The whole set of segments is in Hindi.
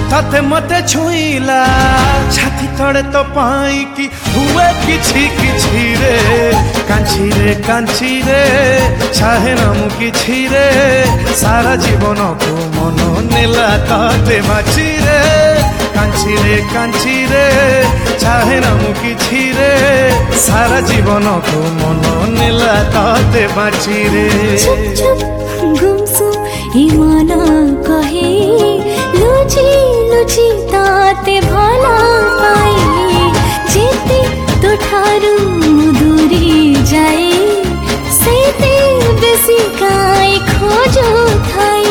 तते मते छुईला छाती तड़े तो पाई कि हुए किछि किछि रे कांची रे चाहे नाम किछि रे सारा जीवन को मन नेला तते बाची रे कांची रे चाहे नाम किछि रे सारा जीवन को मन नेला तते बाची रे गुमसुम इमान कहे लुची लुची ताते भला पाए जेते तो ठारू दूरी जाए सेते बेसी काई खोजो थाए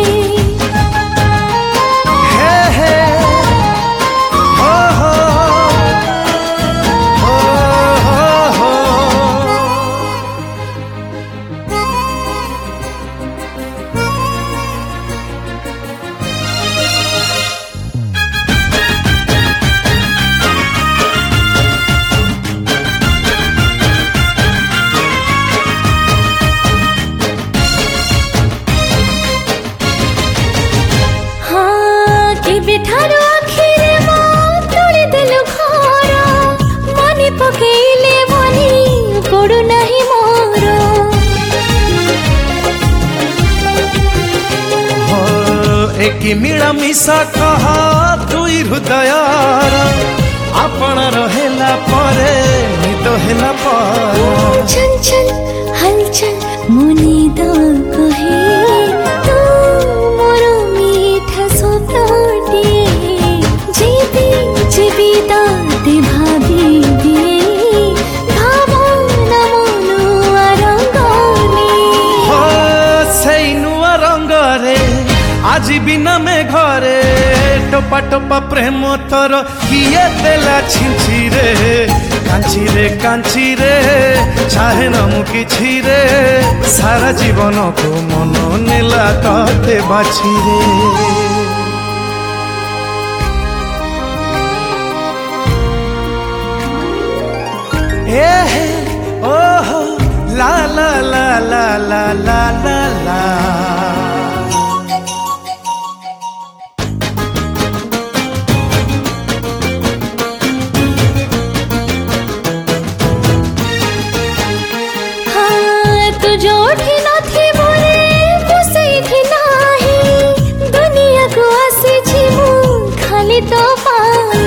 बेठारो आखिरे मो तोड़ी देलु घर मनी पकेइले मनी पड़ु नहीं मोर एक मिला मिसा कहा दुई हृदयार आपण रहेला परे निद हेला पर चंचल हलचल मुनी दो कहे तू मोर मीठा स्वप्न जीविताते भाभी दिए भावना मनुआ रंगने हो सही नुआ रंग रे आज बिना में घरे टोपा टोपा प्रेम तोर किए देला छिंची रे कांची रे चाहे नाम किछि रे सारा जीवन को मन नेला तते बाछी रे ओहो ला ला ला ला ला ला ला ला हाँ तू जोठी न थी मोरे मुझसे थी नाही दुनिया को आसी छिमु खाली तो पाए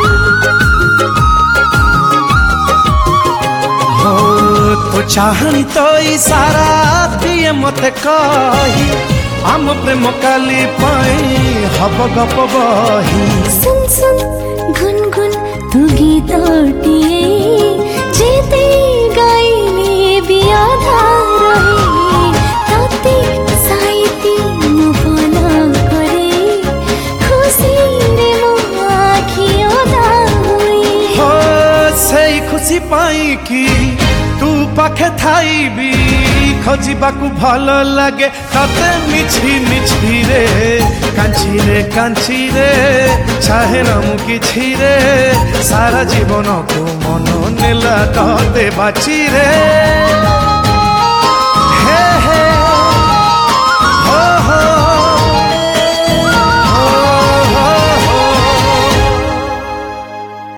तो चाहनी तो इशारा दिए मते कही आम प्रेम काली पाई हब गप बही सुन सुन गुनगुन तू गीतटिए जेते गाइले बियाधा रहे ताते साइती मो फला करे खुशी रे मो आखियो दा हुई हो सही खुशी पाई कि तू पाखे थाई भी खोजिबाकू भल लगे तते मिछि रे कांची रे चाहे नाम किछि रे सारा जीवन को मन नेला तते बाची रे।